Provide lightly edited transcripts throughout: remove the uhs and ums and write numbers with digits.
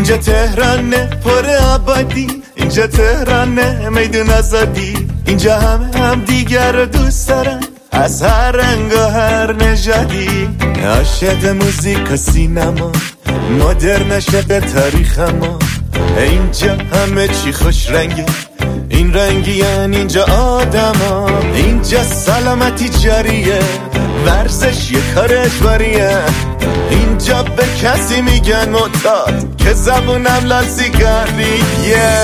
اینجا تهرانه پر آبادی، اینجا تهرانه میدون آزادی، اینجا هم دیگر رو دوست دارن از هر رنگ و هر نژادی. عاشق موزیک و سینما، مدرن عاشق تاریخ ما، اینجا همه چی خوش رنگه، این رنگیان اینجا آدما، اینجا سلامتی جاریه، ورزش یه کار اجباریه، اینجا به کسی میگن معتاد که زبونم لال سیگاریه.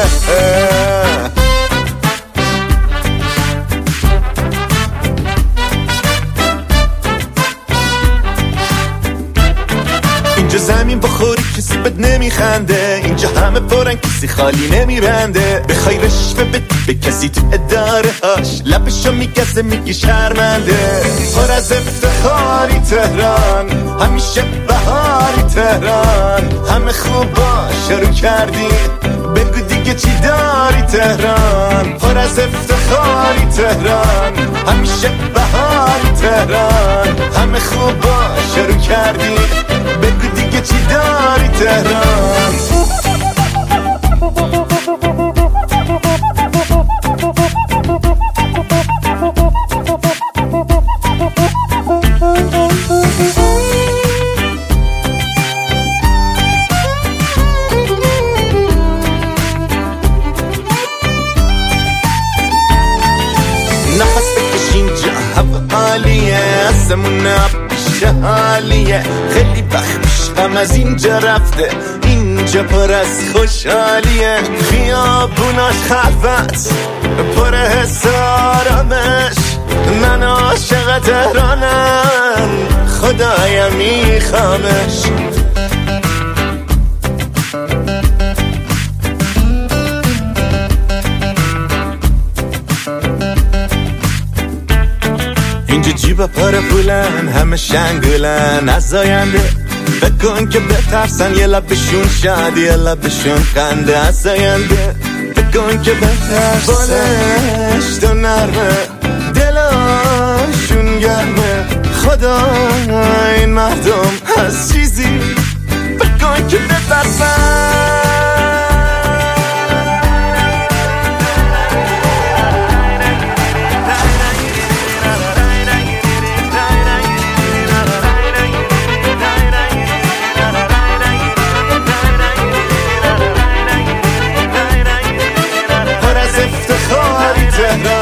اینجا زمین بخوری کسی بد نمیخنده، اینجا همه پرن کسی خالی نمیبنده، بخوای رشوه بدی به کسی تو اداره هاش لبشو میگزه میگی شرمنده. پر از افتخاری تهران، همیشه بهاری تهران، همه خوبا شروع کردی بگو دیگه چی داری تهران. پر از افتخاری تهران، همیشه بهاری تهران، همه خوبا شروع کردی بگو دیگه چی داری تهران. نفس بکش اینجا هوا عالیه، آسمون پیش حالیه، خیلی وقت پیشم از اینجا رفته، اینجا پر از خوشحالیه، خیابوناش خلوت پر حس آرامش، من عاشق تهرانم خدایم میخوامش. اینجا جیبا پر پولن، همه شنگولن از آینده، بکن که بترسن یه لبشون شاد یه لبشون خنده از آینده، بکن که بترسن بالش تو نرمه دلاشون گرمه، خدا این مردم از چیزی بکن که بترسن. پر از افتخاری تهران،